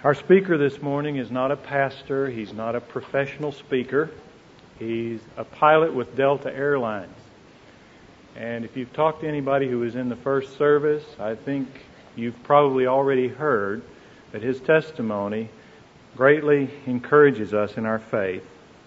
Our speaker this morning is not a pastor. He's not a professional speaker. He's a pilot with Delta Airlines. And if you've talked to anybody who was in the first service, I think you've probably already heard that his testimony greatly encourages us in our faith.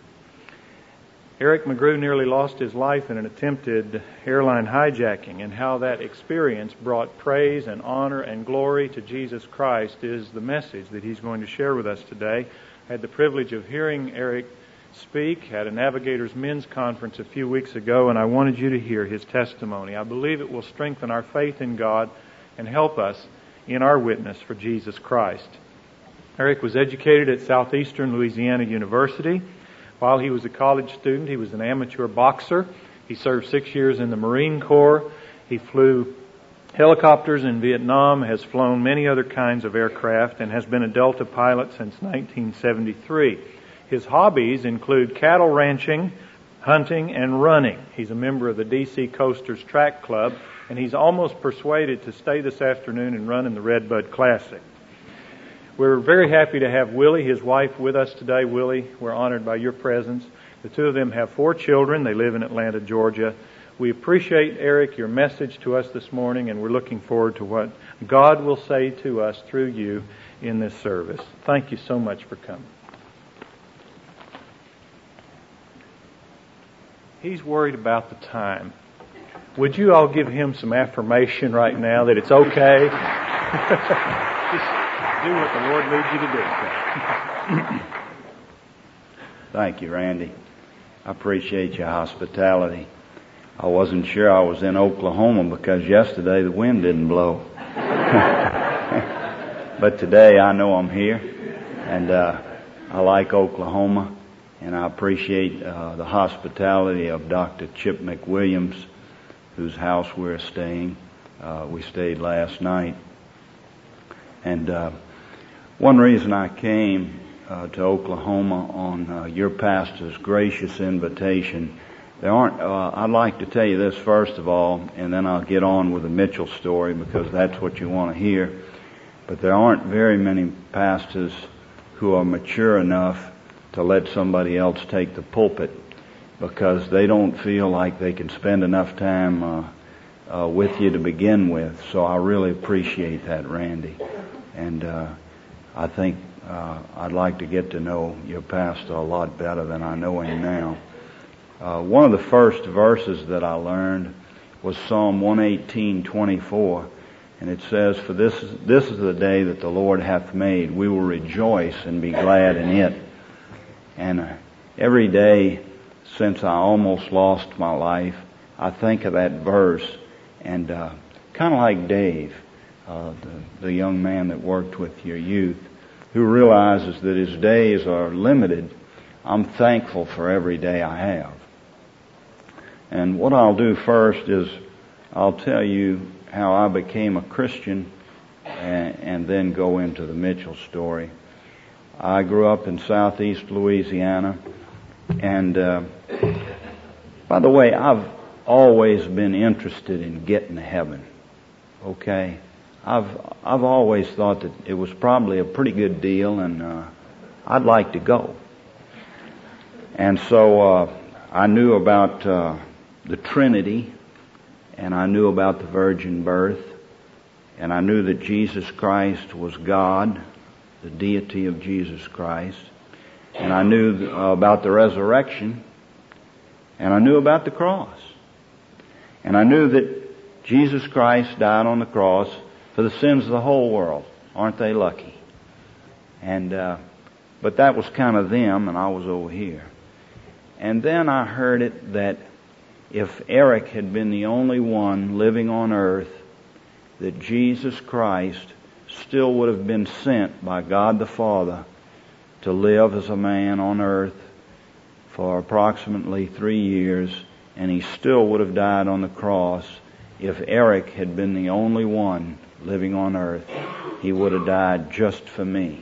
Eric McGrew nearly lost his life in an attempted airline hijacking, and how that experience brought praise and honor and glory to Jesus Christ is the message that he's going to share with us today. I had the privilege of hearing Eric speak at a Navigators Men's Conference a few weeks ago, and I wanted you to hear his testimony. I believe it will strengthen our faith in God and help us in our witness for Jesus Christ. Eric was educated at Southeastern Louisiana University. While he was a college student, he was an amateur boxer. He served 6 years in the Marine Corps. He flew helicopters in Vietnam, has flown many other kinds of aircraft, and has been a Delta pilot since 1973. His hobbies include cattle ranching, hunting, and running. He's a member of the DC Coasters Track Club, and he's almost persuaded to stay this afternoon and run in the Redbud Classic. We're very happy to have Willie, his wife, with us today. Willie, we're honored by your presence. The two of them have 4 children. They live in Atlanta, Georgia. We appreciate, Eric, your message to us this morning, and we're looking forward to what God will say to us through you in this service. Thank you so much for coming. He's worried about the time. Would you all give him some affirmation right now that it's okay? Just do what the Lord leads you to do. Thank you, Randy. I appreciate your hospitality. I wasn't sure I was in Oklahoma because yesterday the wind didn't blow. But today I know I'm here, and I like Oklahoma, and I appreciate the hospitality of Dr. Chip McWilliams, whose house we're staying. We stayed last night. And one reason I came to Oklahoma on your pastor's gracious invitation, I'd like to tell you this first of all, and then I'll get on with the Mitchell story because that's what you want to hear. But there aren't very many pastors who are mature enough to let somebody else take the pulpit because they don't feel like they can spend enough time with you to begin with. So I really appreciate that, Randy. And I think I'd like to get to know your pastor a lot better than I know him now. One of the first verses that I learned was Psalm 118:24, and it says, "For this is the day that the Lord hath made. We will rejoice and be glad in it." And every day since I almost lost my life, I think of that verse, and kind of like Dave, the young man that worked with your youth, who realizes that his days are limited. I'm thankful for every day I have. And what I'll do first is I'll tell you how I became a Christian and then go into the Mitchell story. I grew up in southeast Louisiana, and by the way, I've always been interested in getting to heaven. Okay? I've always thought that it was probably a pretty good deal, and I'd like to go. And so I knew about the Trinity, and I knew about the virgin birth, and I knew that Jesus Christ was God, the deity of Jesus Christ, and I knew about the resurrection, and I knew about the cross, and I knew that Jesus Christ died on the cross for the sins of the whole world. Aren't they lucky? And but that was kind of them, and I was over here. And then I heard it that if Eric had been the only one living on earth, that Jesus Christ still would have been sent by God the Father to live as a man on earth for approximately 3 years, and he still would have died on the cross. If Eric had been the only one living on earth, he would have died just for me.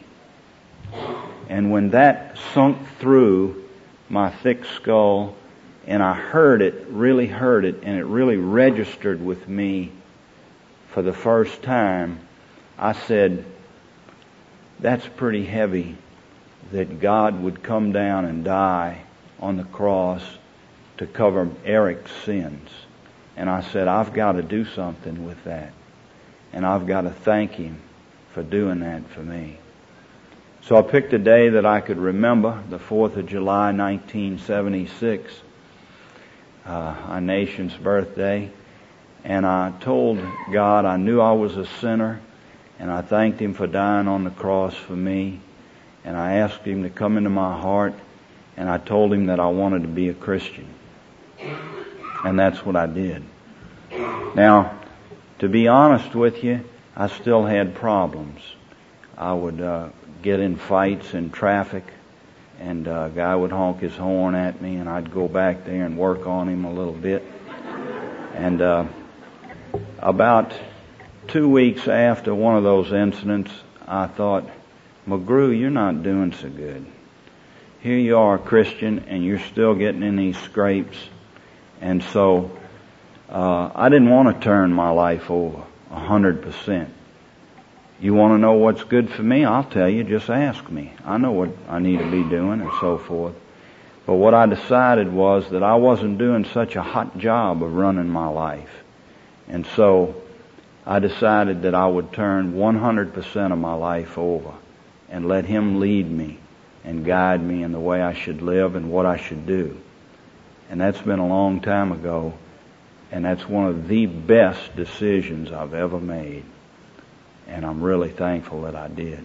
And when that sunk through my thick skull, and I really heard it, and it really registered with me for the first time, I said, that's pretty heavy, that God would come down and die on the cross to cover Eric's sins. And I said, I've got to do something with that. And I've got to thank Him for doing that for me. So I picked a day that I could remember, the 4th of July, 1976, our nation's birthday. And I told God I knew I was a sinner, and I thanked Him for dying on the cross for me. And I asked Him to come into my heart, and I told Him that I wanted to be a Christian. And that's what I did. Now, to be honest with you, I still had problems. I would get in fights in traffic, and a guy would honk his horn at me, and I'd go back there and work on him a little bit. And about 2 weeks after one of those incidents, I thought, McGrew, you're not doing so good. Here you are, a Christian, and you're still getting in these scrapes. And so I didn't want to turn my life over 100%. You want to know what's good for me? I'll tell you, just ask me. I know what I need to be doing and so forth. But what I decided was that I wasn't doing such a hot job of running my life. And so I decided that I would turn 100% of my life over and let Him lead me and guide me in the way I should live and what I should do. And that's been a long time ago, and that's one of the best decisions I've ever made. And I'm really thankful that I did.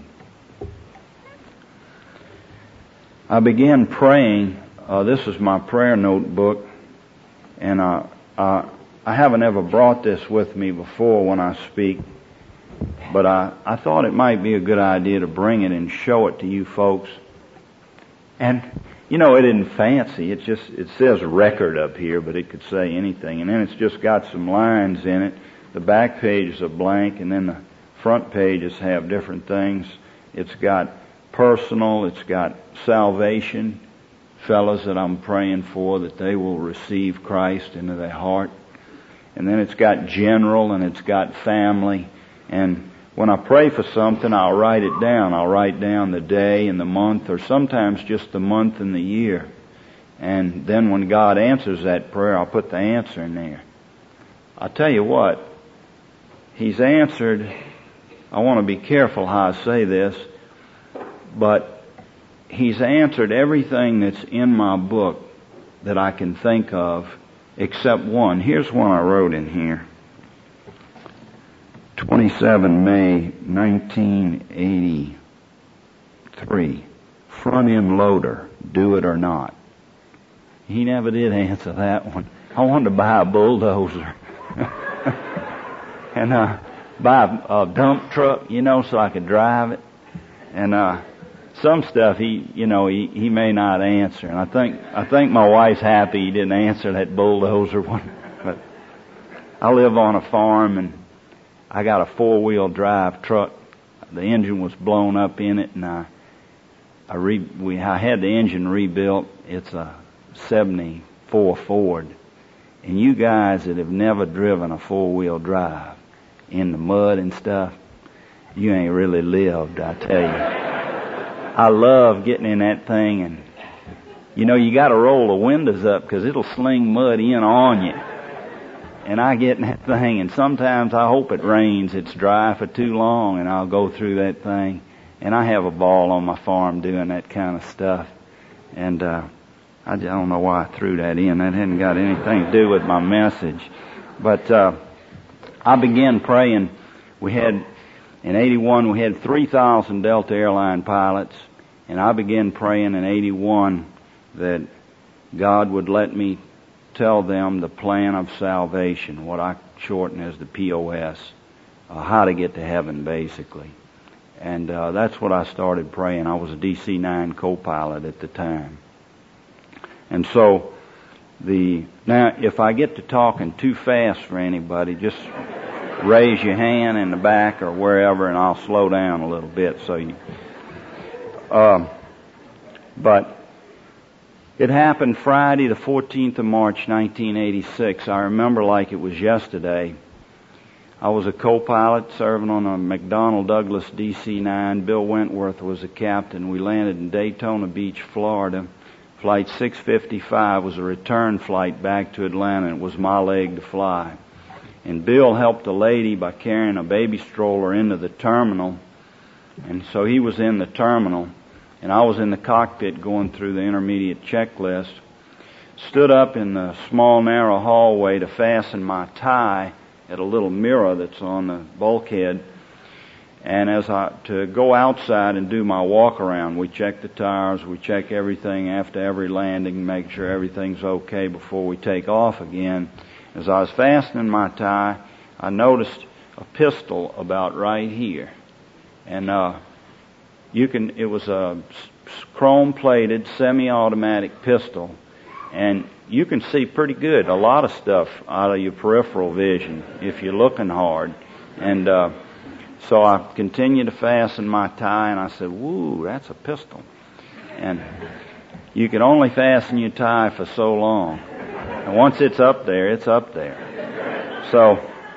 I began praying. This is my prayer notebook, and I haven't ever brought this with me before when I speak, but I thought it might be a good idea to bring it and show it to you folks. And you know, it isn't fancy. It says record up here, but it could say anything. And then it's just got some lines in it. The back pages are blank, and then the front pages have different things. It's got personal, it's got salvation, fellas that I'm praying for, that they will receive Christ into their heart. And then it's got general, and it's got family. And when I pray for something, I'll write it down. I'll write down the day and the month, or sometimes just the month and the year. And then when God answers that prayer, I'll put the answer in there. I'll tell you what, He's answered. I want to be careful how I say this, but He's answered everything that's in my book that I can think of, except one. Here's one I wrote in here. 27 May 1983. Front end loader, do it or not. He never did answer that one. I wanted to buy a bulldozer and buy a dump truck, so I could drive it. And some stuff he may not answer. And I think my wife's happy he didn't answer that bulldozer one. But I live on a farm, and I got a 4-wheel drive truck. The engine was blown up in it, and I had the engine rebuilt. It's a 74 Ford. And you guys that have never driven a 4-wheel drive in the mud and stuff, you ain't really lived, I tell you. I love getting in that thing, and you got to roll the windows up because it'll sling mud in on you. And I get in that thing, and sometimes I hope it rains. It's dry for too long, and I'll go through that thing. And I have a ball on my farm doing that kind of stuff. And I don't know why I threw that in. That hadn't got anything to do with my message. But I began praying. In 81, we had 3,000 Delta Airline pilots. And I began praying in 81 that God would let me tell them the plan of salvation, what I shorten as the POS, how to get to heaven, basically. And that's what I started praying. I was a DC-9 co-pilot at the time. And so, now, if I get to talking too fast for anybody, just raise your hand in the back or wherever, and I'll slow down a little bit. But it happened Friday, the 14th of March, 1986. I remember like it was yesterday. I was a co-pilot serving on a McDonnell Douglas DC-9. Bill Wentworth was the captain. We landed in Daytona Beach, Florida. Flight 655 was a return flight back to Atlanta. It was my leg to fly. And Bill helped a lady by carrying a baby stroller into the terminal. And so he was in the terminal, and I was in the cockpit going through the intermediate checklist. Stood up in the small, narrow hallway to fasten my tie at a little mirror that's on the bulkhead. And to go outside and do my walk around, we check the tires, we check everything after every landing, make sure everything's okay before we take off again. As I was fastening my tie, I noticed a pistol about right here. And it was a chrome-plated semi-automatic pistol. And you can see pretty good a lot of stuff out of your peripheral vision if you're looking hard. And so I continued to fasten my tie, and I said, "Woo, that's a pistol." And you can only fasten your tie for so long. And once it's up there, it's up there. So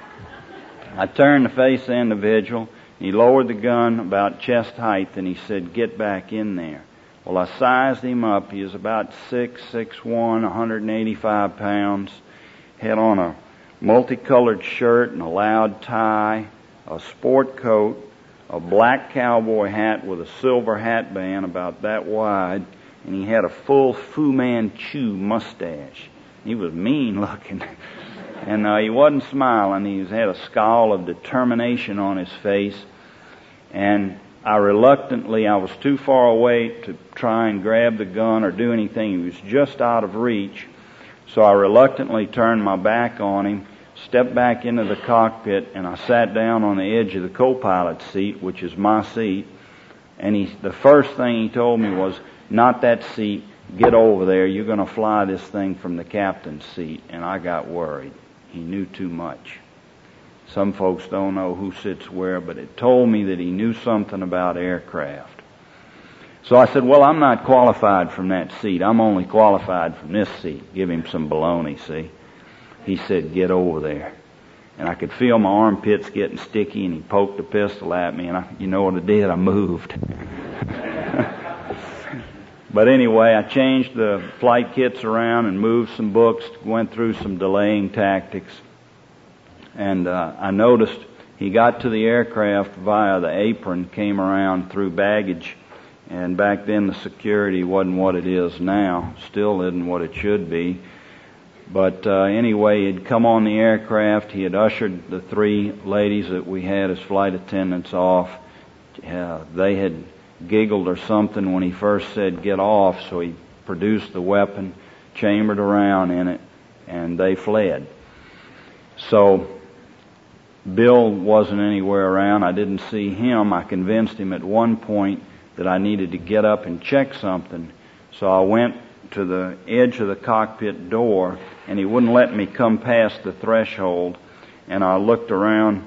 I turned to face the individual. He lowered the gun about chest height, and he said, "Get back in there." Well, I sized him up. He was about 6'1", 185 pounds. Had on a multicolored shirt and a loud tie, a sport coat, a black cowboy hat with a silver hat band about that wide, and he had a full Fu Manchu mustache. He was mean looking. And he wasn't smiling. He had a scowl of determination on his face. And I was too far away to try and grab the gun or do anything. He was just out of reach. So I reluctantly turned my back on him, stepped back into the cockpit, and I sat down on the edge of the co-pilot's seat, which is my seat. And the first thing he told me was, "Not that seat. Get over there. You're going to fly this thing from the captain's seat." And I got worried. He knew too much. Some folks don't know who sits where, but it told me that he knew something about aircraft. So I said, "Well, I'm not qualified from that seat. I'm only qualified from this seat." Give him some baloney, see? He said, "Get over there." And I could feel my armpits getting sticky, and he poked the pistol at me, and you know what I did? I moved. But anyway, I changed the flight kits around and moved some books, went through some delaying tactics. And I noticed he got to the aircraft via the apron, came around through baggage. And back then the security wasn't what it is now, still isn't what it should be. But anyway, he'd come on the aircraft. He had ushered the three ladies that we had as flight attendants off. They had giggled or something when he first said, "Get off," so he produced the weapon, chambered around in it, and they fled. So Bill wasn't anywhere around. I didn't see him. I convinced him at one point that I needed to get up and check something. So I went to the edge of the cockpit door, and he wouldn't let me come past the threshold. And I looked around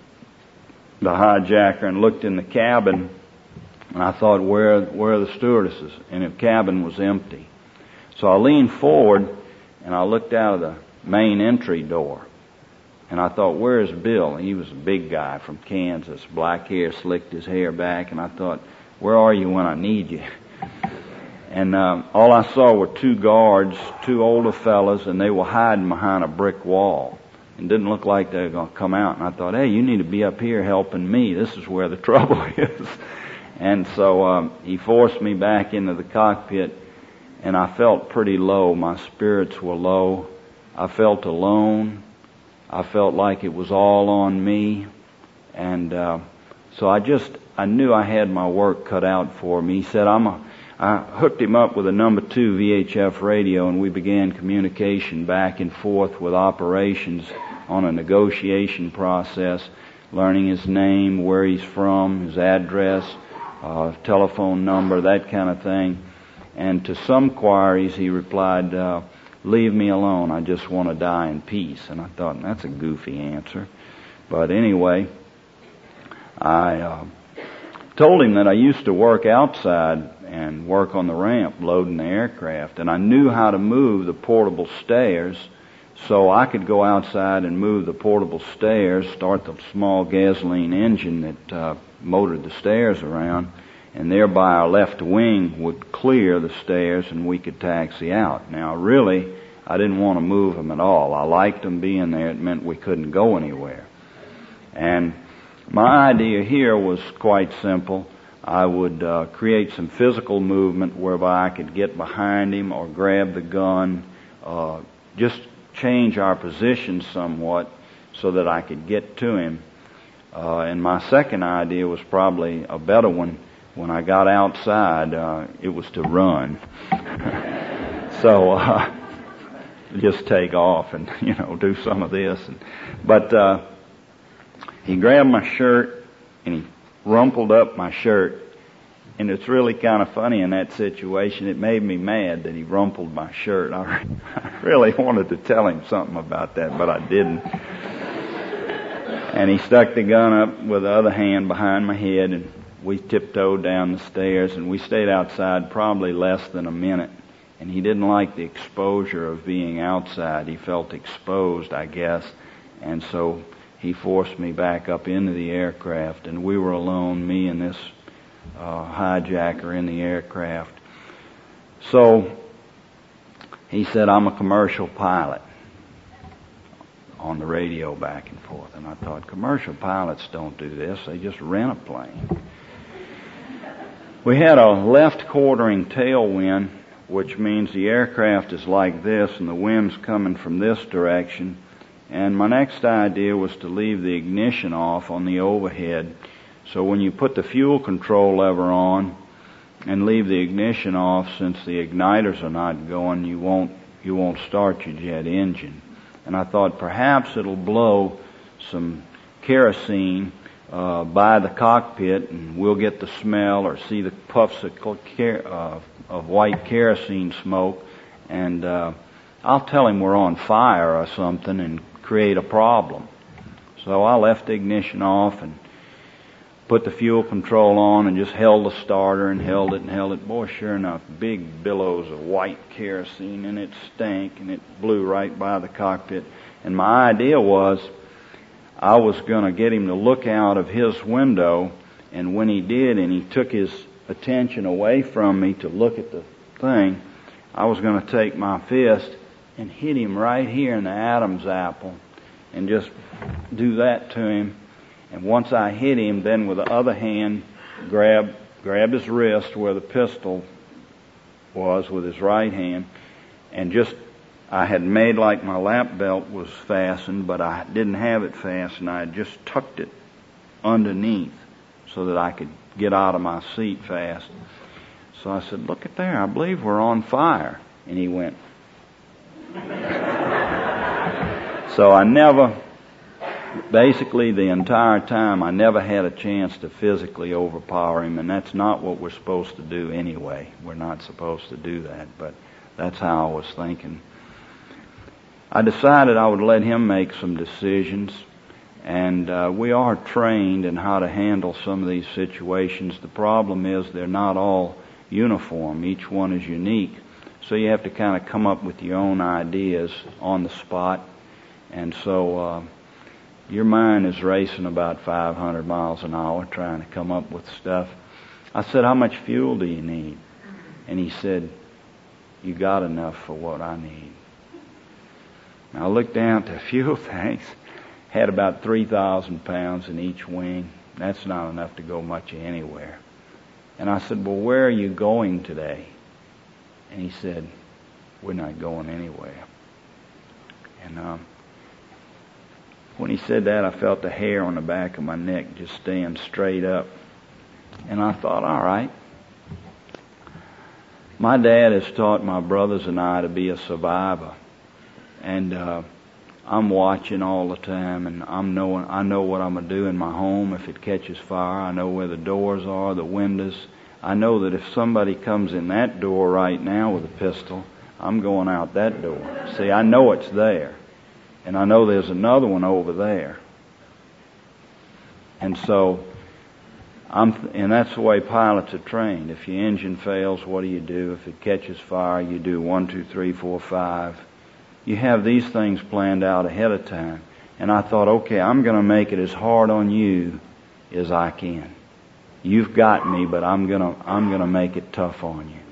the hijacker and looked in the cabin, and I thought, where are the stewardesses? And the cabin was empty. So I leaned forward, and I looked out of the main entry door. And I thought, where's Bill? He was a big guy from Kansas, black hair, slicked his hair back. And I thought, where are you when I need you? And all I saw were two guards, two older fellas, and they were hiding behind a brick wall. It didn't look like they were going to come out. And I thought, hey, you need to be up here helping me. This is where the trouble is. And so he forced me back into the cockpit, and I felt pretty low. My spirits were low. I felt alone. I felt like it was all on me. And so I knew I had my work cut out for me. He said, I hooked him up with a number 2 VHF radio, and we began communication back and forth with operations on a negotiation process, learning his name, where he's from, his address, telephone number, that kind of thing. And to some queries he replied, leave me alone, I just want to die in peace. And I thought, that's a goofy answer. But anyway, I told him that I used to work outside and work on the ramp loading the aircraft, and I knew how to move the portable stairs, So I could go outside and move the portable stairs, start the small gasoline engine that motored the stairs around, and thereby our left wing would clear the stairs and we could taxi out. Now really, I didn't want to move them at all. I liked them being there. It meant we couldn't go anywhere. And my idea here was quite simple. I would create some physical movement whereby I could get behind him or grab the gun, just change our position somewhat so that I could get to him. And my second idea was probably a better one. When I got outside, it was to run. So just take off and, do some of this. But he grabbed my shirt and he rumpled up my shirt. And it's really kind of funny in that situation. It made me mad that he rumpled my shirt. I really wanted to tell him something about that, but I didn't. And he stuck the gun up with the other hand behind my head, and we tiptoed down the stairs, and we stayed outside probably less than a minute. And he didn't like the exposure of being outside. He felt exposed, I guess. And so he forced me back up into the aircraft, and we were alone, me and this hijacker in the aircraft. So he said, "I'm a commercial pilot," on the radio back and forth. And I thought, commercial pilots don't do this. They just rent a plane. We had a left quartering tailwind, which means the aircraft is like this and the wind's coming from this direction. And my next idea was to leave the ignition off on the overhead. So when you put the fuel control lever on and leave the ignition off, since the igniters are not going, you won't start your jet engine. And I thought perhaps it'll blow some kerosene by the cockpit, and we'll get the smell or see the puffs of white kerosene smoke, and I'll tell him we're on fire or something and create a problem. So I left the ignition off and put the fuel control on and just held the starter and held it. Boy, sure enough, big billows of white kerosene, and it stank, and it blew right by the cockpit. And my idea was I was going to get him to look out of his window, and when he did and he took his attention away from me to look at the thing, I was going to take my fist and hit him right here in the Adam's apple and just do that to him. And once I hit him, then with the other hand, grab his wrist where the pistol was with his right hand, and I had made like my lap belt was fastened, but I didn't have it fastened. I had just tucked it underneath so that I could get out of my seat fast. So I said, "Look at there, I believe we're on fire." And he went. So basically the entire time, I never had a chance to physically overpower him, and that's not what we're supposed to do anyway. We're not supposed to do that, but that's how I was thinking. I decided I would let him make some decisions, and we are trained in how to handle some of these situations. The problem is they're not all uniform. Each one is unique, so you have to kind of come up with your own ideas on the spot. And so your mind is racing about 500 miles an hour trying to come up with stuff. I said, "How much fuel do you need?" And he said, "You got enough for what I need." Now I looked down at the fuel tanks, had about 3,000 pounds in each wing. That's not enough to go much anywhere. And I said, "Well, where are you going today?" And he said, "We're not going anywhere." And when he said that, I felt the hair on the back of my neck just stand straight up. And I thought, all right. My dad has taught my brothers and I to be a survivor. And I'm watching all the time, and I know what I'm going to do in my home if it catches fire. I know where the doors are, the windows. I know that if somebody comes in that door right now with a pistol, I'm going out that door. See, I know it's there. And I know there's another one over there. And so, and that's the way pilots are trained. If your engine fails, what do? If it catches fire, you do 1, 2, 3, 4, 5. you have these things planned out ahead of time. And I thought, okay, I'm going to make it as hard on you as I can. You've got me, but I'm gonna make it tough on you.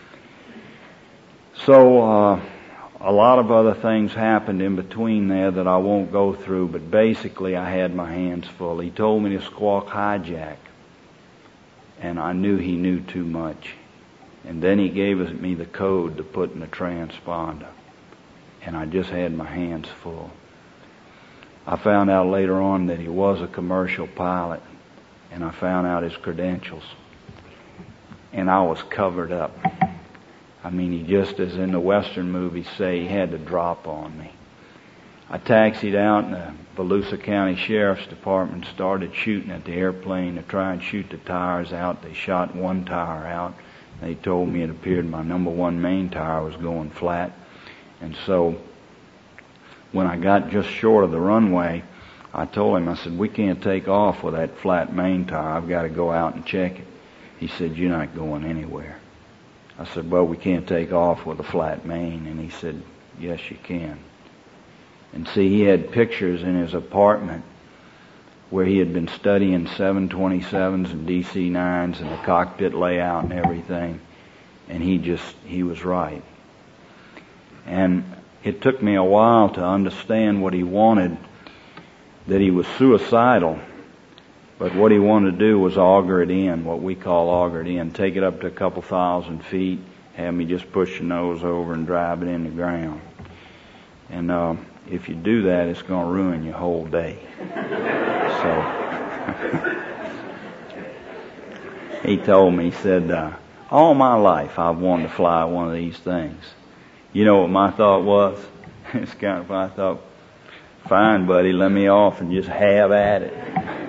So a lot of other things happened in between there that I won't go through, but basically I had my hands full. He told me to squawk hijack, and I knew he knew too much. And then he gave me the code to put in the transponder, and I just had my hands full. I found out later on that he was a commercial pilot, and I found out his credentials, and I was covered up. I mean, he just, as in the Western movies say, he had to drop on me. I taxied out, and the Volusia County Sheriff's Department started shooting at the airplane to try and shoot the tires out. They shot one tire out. They told me it appeared my number one main tire was going flat. And so when I got just short of the runway, I told him, I said, we can't take off with that flat main tire. I've got to go out and check it. He said, you're not going anywhere. I said, well, we can't take off with a flat main. And he said, yes, you can. And see, he had pictures in his apartment where he had been studying 727s and DC-9s and the cockpit layout and everything. And he was right. And it took me a while to understand what he wanted, that he was suicidal. But what he wanted to do was auger it in, what we call auger it in. Take it up to a couple thousand feet, have me just push your nose over and drive it in the ground. And if you do that, it's going to ruin your whole day. So he told me, he said, all my life I've wanted to fly one of these things. You know what my thought was? It's kind of, I thought, fine, buddy, let me off and just have at it.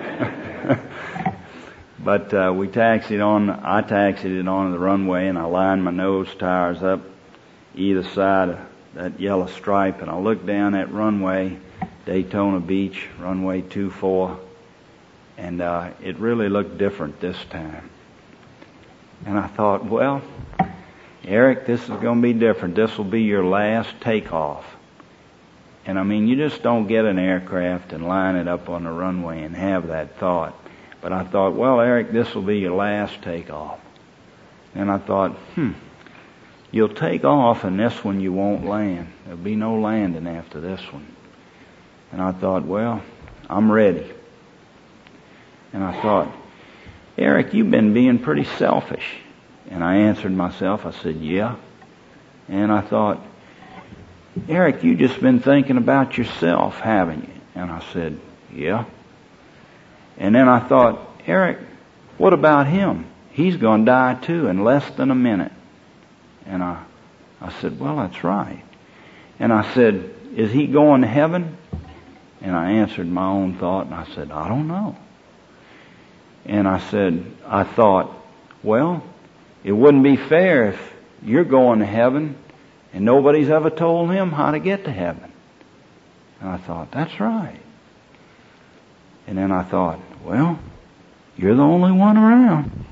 But I taxied it onto the runway, and I lined my nose tires up either side of that yellow stripe, and I looked down that runway, Daytona Beach, runway 24, and it really looked different this time. And I thought, well, Eric, this is going to be different. This will be your last takeoff. And I mean, you just don't get an aircraft and line it up on the runway and have that thought. But I thought, well, Eric, this will be your last takeoff. And I thought, you'll take off, and this one you won't land. There'll be no landing after this one. And I thought, well, I'm ready. And I thought, Eric, you've been being pretty selfish. And I answered myself, I said, yeah. And I thought, Eric, you've just been thinking about yourself, haven't you? And I said, yeah. And then I thought, Eric, what about him? He's going to die too in less than a minute. And I said, well, that's right. And I said, is he going to heaven? And I answered my own thought, and I said, I don't know. And I thought, well, it wouldn't be fair if you're going to heaven and nobody's ever told him how to get to heaven. And I thought, that's right. And then I thought, well, you're the only one around.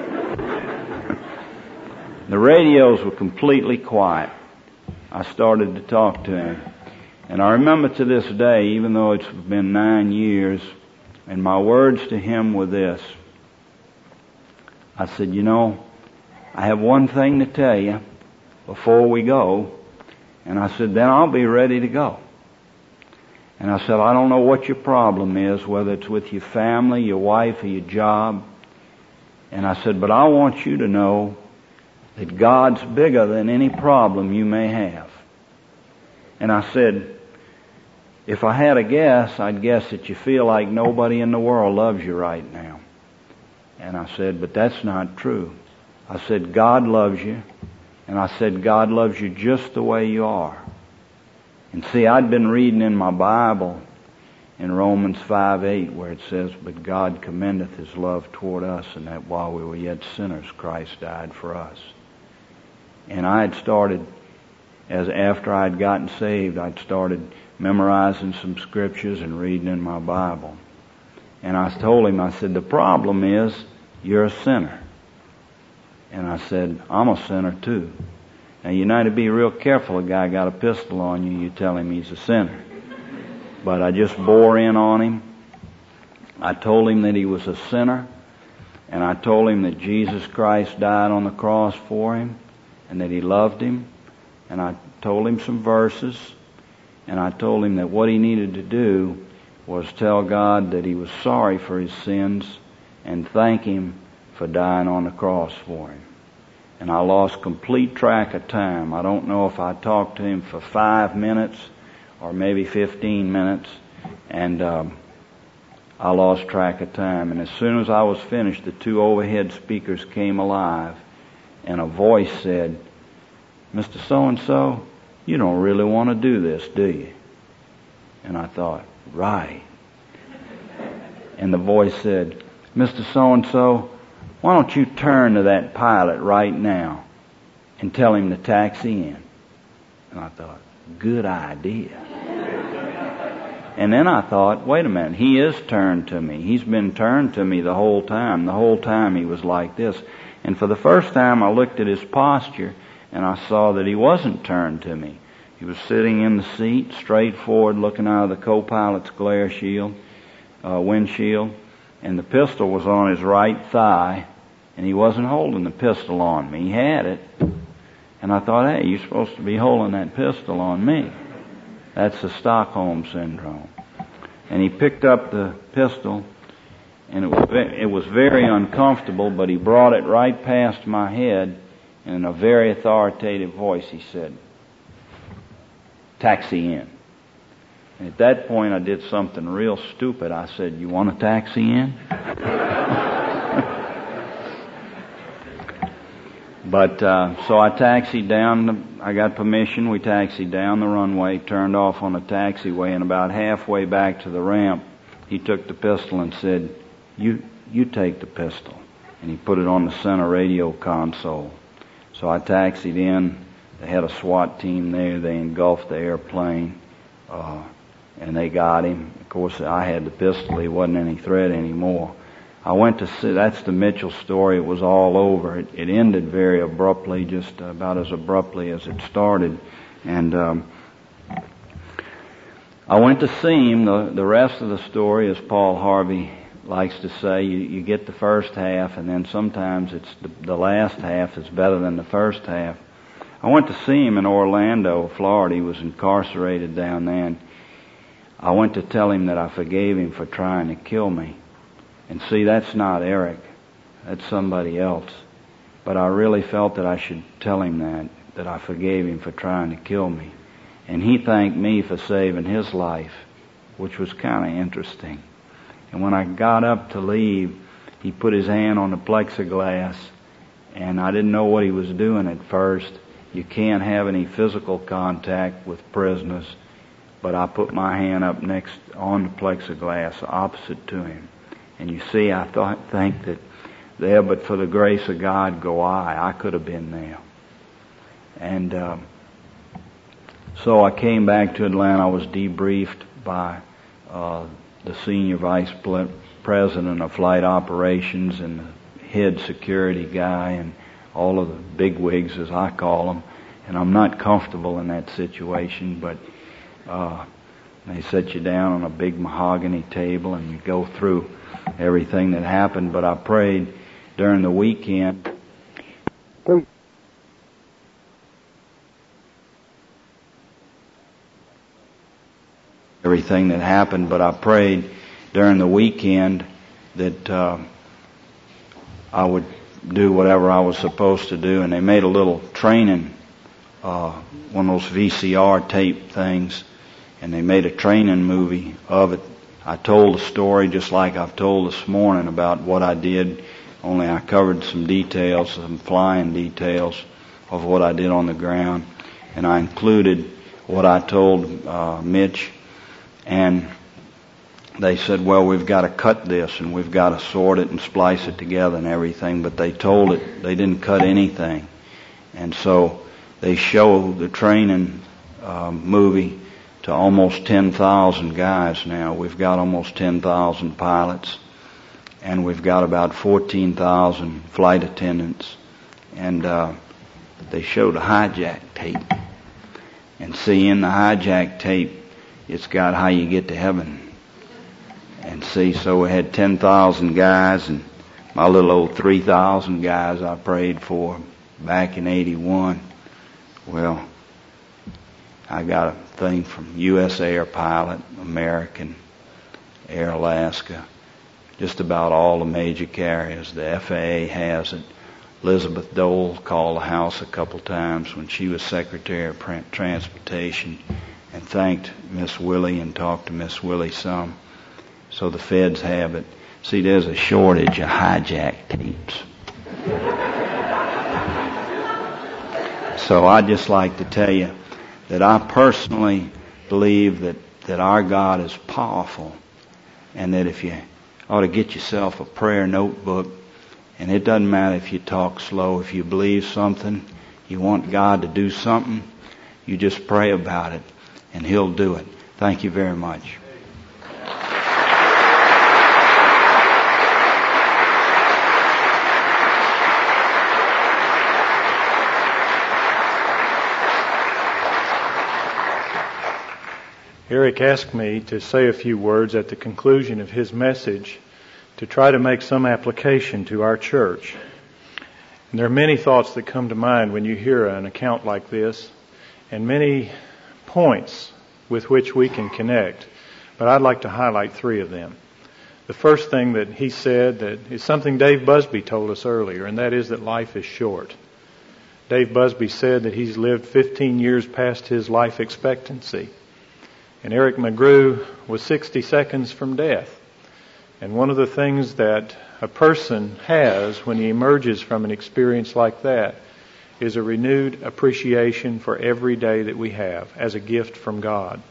The radios were completely quiet. I started to talk to him. And I remember to this day, even though it's been 9 years, and my words to him were this. I said, you know, I have one thing to tell you before we go. And I said, then I'll be ready to go. And I said, I don't know what your problem is, whether it's with your family, your wife, or your job. And I said, but I want you to know that God's bigger than any problem you may have. And I said, if I had a guess, I'd guess that you feel like nobody in the world loves you right now. And I said, but that's not true. I said, God loves you. And I said, God loves you just the way you are. And see, I'd been reading in my Bible in Romans 5:8 where it says, but God commendeth His love toward us, and that while we were yet sinners, Christ died for us. And I had started, after I'd gotten saved, I'd started memorizing some scriptures and reading in my Bible. And I told him, I said, the problem is you're a sinner. And I said, I'm a sinner too. Now, you know to be real careful. A guy got a pistol on you, you tell him he's a sinner. But I just bore in on him. I told him that he was a sinner, and I told him that Jesus Christ died on the cross for him, and that he loved him, and I told him some verses, and I told him that what he needed to do was tell God that he was sorry for his sins and thank him for dying on the cross for him. And I lost complete track of time. I don't know if I talked to him for 5 minutes or maybe 15 minutes, and I lost track of time. And as soon as I was finished, the 2 overhead speakers came alive, and a voice said, "Mr. So-and-so, you don't really want to do this, do you?" And I thought, right. And the voice said, "Mr. So-and-so, why don't you turn to that pilot right now and tell him to taxi in?" And I thought, good idea. And then I thought, wait a minute, he is turned to me. He's been turned to me the whole time. The whole time he was like this. And for the first time I looked at his posture and I saw that he wasn't turned to me. He was sitting in the seat, straight forward, looking out of the co-pilot's glare shield, windshield, and the pistol was on his right thigh, and he wasn't holding the pistol on me. He had it, and I thought, hey, you're supposed to be holding that pistol on me. That's the Stockholm Syndrome. And he picked up the pistol, and it was very uncomfortable, but he brought it right past my head, and in a very authoritative voice he said, "Taxi in." And at that point I did something real stupid. I said, "You want a taxi in?" But so I taxied down. I got permission. We taxied down the runway, turned off on the taxiway, and about halfway back to the ramp, he took the pistol and said, "You take the pistol." And he put it on the center radio console. So I taxied in. They had a SWAT team there. They engulfed the airplane, and they got him. Of course, I had the pistol. He wasn't any threat anymore. I went to see, that's the Mitchell story. It was all over. It ended very abruptly, just about as abruptly as it started. And I went to see him. The rest of the story, as Paul Harvey likes to say, you get the first half, and then sometimes it's the last half is better than the first half. I went to see him in Orlando, Florida. He was incarcerated down there. And I went to tell him that I forgave him for trying to kill me. And see, that's not Eric. That's somebody else. But I really felt that I should tell him that I forgave him for trying to kill me. And he thanked me for saving his life, which was kind of interesting. And when I got up to leave, he put his hand on the plexiglass, and I didn't know what he was doing at first. You can't have any physical contact with prisoners, but I put my hand up next on the plexiglass opposite to him. And you see, I think that there, but for the grace of God go I could have been there. And so I came back to Atlanta. I was debriefed by the senior vice president of flight operations and the head security guy and all of the bigwigs, as I call them. And I'm not comfortable in that situation, but they set you down on a big mahogany table and you go through everything that happened. But I prayed during the weekend. Everything that happened, but I prayed during the weekend that I would do whatever I was supposed to do. And they made a little training, one of those VCR tape things, and they made a training movie of it. I told the story just like I've told this morning about what I did, only I covered some details, some flying details of what I did on the ground, and I included what I told Mitch. And they said, well, we've got to cut this and we've got to sort it and splice it together and everything, but they told it they didn't cut anything. And so they show the training movie to almost 10,000 guys now. We've got almost 10,000 pilots, and we've got about 14,000 flight attendants. And they showed a hijack tape. And see, in the hijack tape, it's got how you get to heaven. And see, so we had 10,000 guys, and my little old 3,000 guys I prayed for back in 81. Well, I got a thing from U.S. Air Pilot, American, Air Alaska, just about all the major carriers. The FAA has it. Elizabeth Dole called the House a couple times when she was Secretary of Transportation and thanked Miss Willie and talked to Miss Willie some. So the feds have it. See, there's a shortage of hijack tapes. So I'd just like to tell you that I personally believe that our God is powerful, and that if you ought to get yourself a prayer notebook, and it doesn't matter if you talk slow, if you believe something, you want God to do something, you just pray about it, and He'll do it. Thank you very much. Eric asked me to say a few words at the conclusion of his message to try to make some application to our church. And there are many thoughts that come to mind when you hear an account like this, and many points with which we can connect. But I'd like to highlight three of them. The first thing that he said that is something Dave Busby told us earlier, and that is that life is short. Dave Busby said that he's lived 15 years past his life expectancy. And Eric McGrew was 60 seconds from death. And one of the things that a person has when he emerges from an experience like that is a renewed appreciation for every day that we have as a gift from God.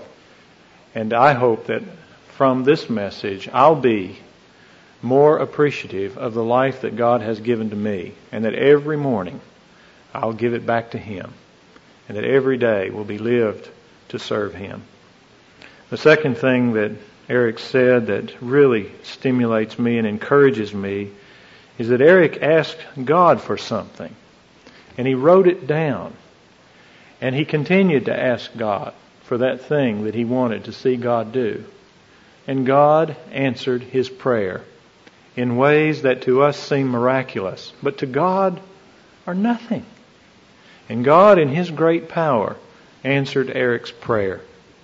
And I hope that from this message I'll be more appreciative of the life that God has given to me, and that every morning I'll give it back to Him, and that every day will be lived to serve Him. The second thing that Eric said that really stimulates me and encourages me is that Eric asked God for something, and he wrote it down, and he continued to ask God for that thing that he wanted to see God do. And God answered his prayer in ways that to us seem miraculous, but to God are nothing. And God, in His great power, answered Eric's prayer.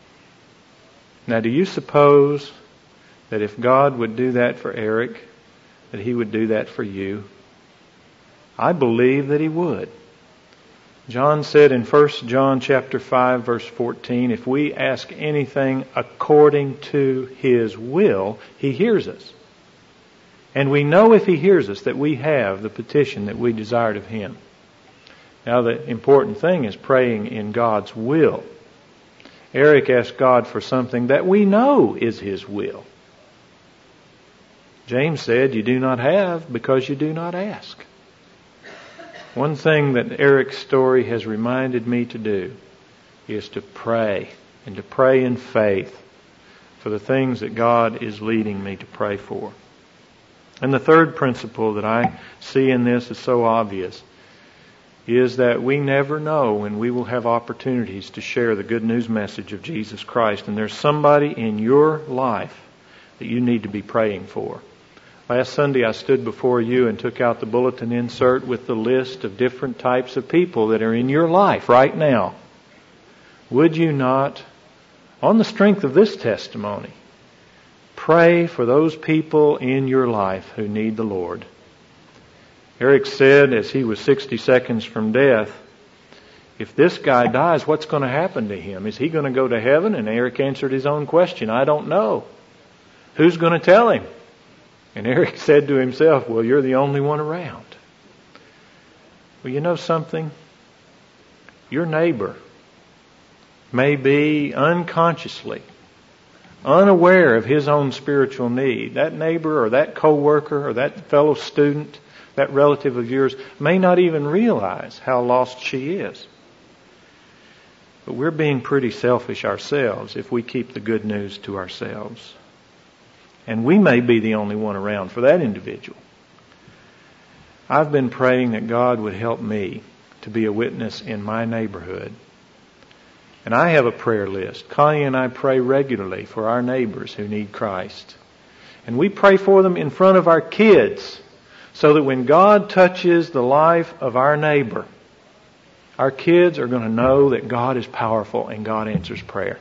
Now, do you suppose that if God would do that for Eric, that He would do that for you? I believe that He would. John said in 1 John chapter 5, verse 14, if we ask anything according to His will, He hears us. And we know if He hears us that we have the petition that we desired of Him. Now, the important thing is praying in God's will. Eric asked God for something that we know is His will. James said, you do not have because you do not ask. One thing that Eric's story has reminded me to do is to pray, and to pray in faith for the things that God is leading me to pray for. And the third principle that I see in this is so obvious, is that we never know when we will have opportunities to share the good news message of Jesus Christ. And there's somebody in your life that you need to be praying for. Last Sunday I stood before you and took out the bulletin insert with the list of different types of people that are in your life right now. Would you not, on the strength of this testimony, pray for those people in your life who need the Lord? Eric said as he was 60 seconds from death, if this guy dies, what's going to happen to him? Is he going to go to heaven? And Eric answered his own question, I don't know. Who's going to tell him? And Eric said to himself, well, you're the only one around. Well, you know something? Your neighbor may be unconsciously unaware of his own spiritual need. That neighbor or that coworker or that fellow student, that relative of yours, may not even realize how lost she is. But we're being pretty selfish ourselves if we keep the good news to ourselves. And we may be the only one around for that individual. I've been praying that God would help me to be a witness in my neighborhood. And I have a prayer list. Connie and I pray regularly for our neighbors who need Christ. And we pray for them in front of our kids so that when God touches the life of our neighbor, our kids are going to know that God is powerful and God answers prayer.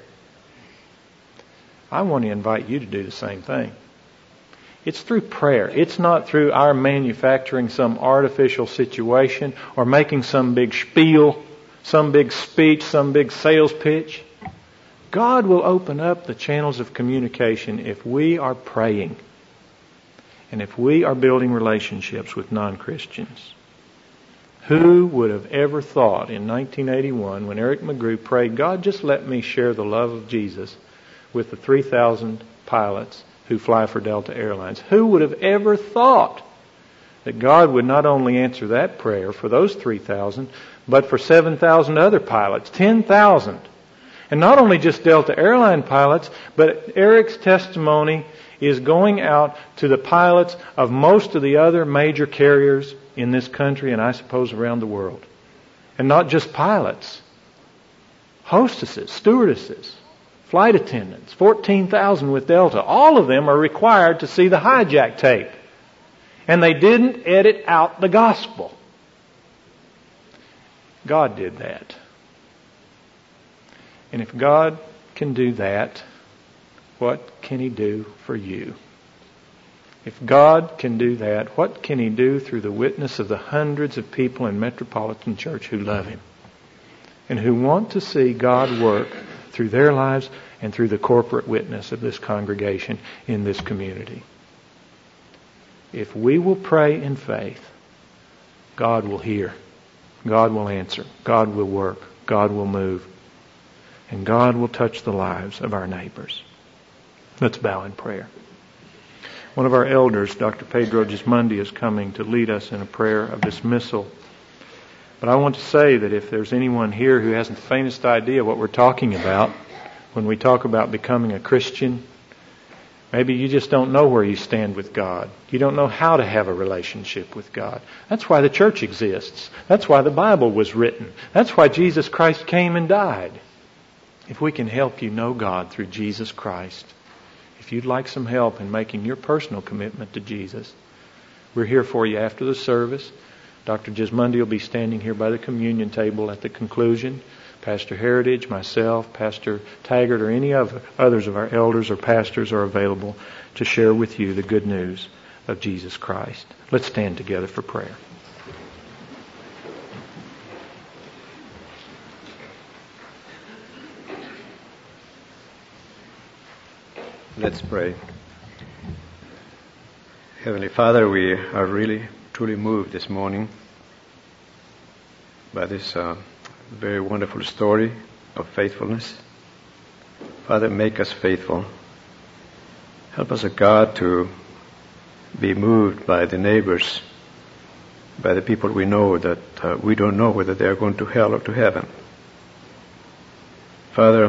I want to invite you to do the same thing. It's through prayer. It's not through our manufacturing some artificial situation or making some big spiel, some big speech, some big sales pitch. God will open up the channels of communication if we are praying and if we are building relationships with non-Christians. Who would have ever thought in 1981 when Eric McGrew prayed, God, just let me share the love of Jesus with the 3,000 pilots who fly for Delta Airlines. Who would have ever thought that God would not only answer that prayer for those 3,000, but for 7,000 other pilots, 10,000. And not only just Delta Airline pilots, but Eric's testimony is going out to the pilots of most of the other major carriers in this country and I suppose around the world. And not just pilots. Hostesses, stewardesses, flight attendants, 14,000 with Delta. All of them are required to see the hijack tape. And they didn't edit out the gospel. God did that. And if God can do that, what can He do for you? If God can do that, what can He do through the witness of the hundreds of people in Metropolitan Church who love Him and who want to see God work through their lives and through the corporate witness of this congregation in this community? If we will pray in faith, God will hear, God will answer, God will work, God will move, and God will touch the lives of our neighbors. Let's bow in prayer. One of our elders, Dr. Pedro Gismondi, is coming to lead us in a prayer of dismissal. But I want to say that if there's anyone here who hasn't the faintest idea what we're talking about when we talk about becoming a Christian, maybe you just don't know where you stand with God. You don't know how to have a relationship with God. That's why the church exists. That's why the Bible was written. That's why Jesus Christ came and died. If we can help you know God through Jesus Christ, if you'd like some help in making your personal commitment to Jesus, we're here for you after the service. Dr. Gismondi will be standing here by the communion table at the conclusion. Pastor Heritage, myself, Pastor Taggart, or any others of our elders or pastors are available to share with you the good news of Jesus Christ. Let's stand together for prayer. Let's pray. Heavenly Father, we are really, truly moved this morning by this very wonderful story of faithfulness. Father, make us faithful. Help us, O God, to be moved by the neighbors, by the people we know that we don't know whether they are going to hell or to heaven. Father,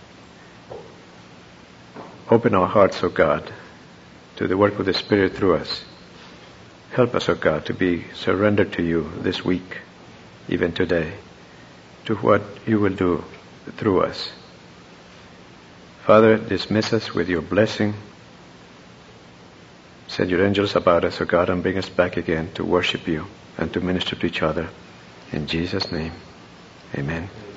open our hearts, O God, to the work of the Spirit through us. Help us, O God, to be surrendered to you this week, even today, to what you will do through us. Father, dismiss us with your blessing. Send your angels about us, O God, and bring us back again to worship you and to minister to each other. In Jesus' name, amen.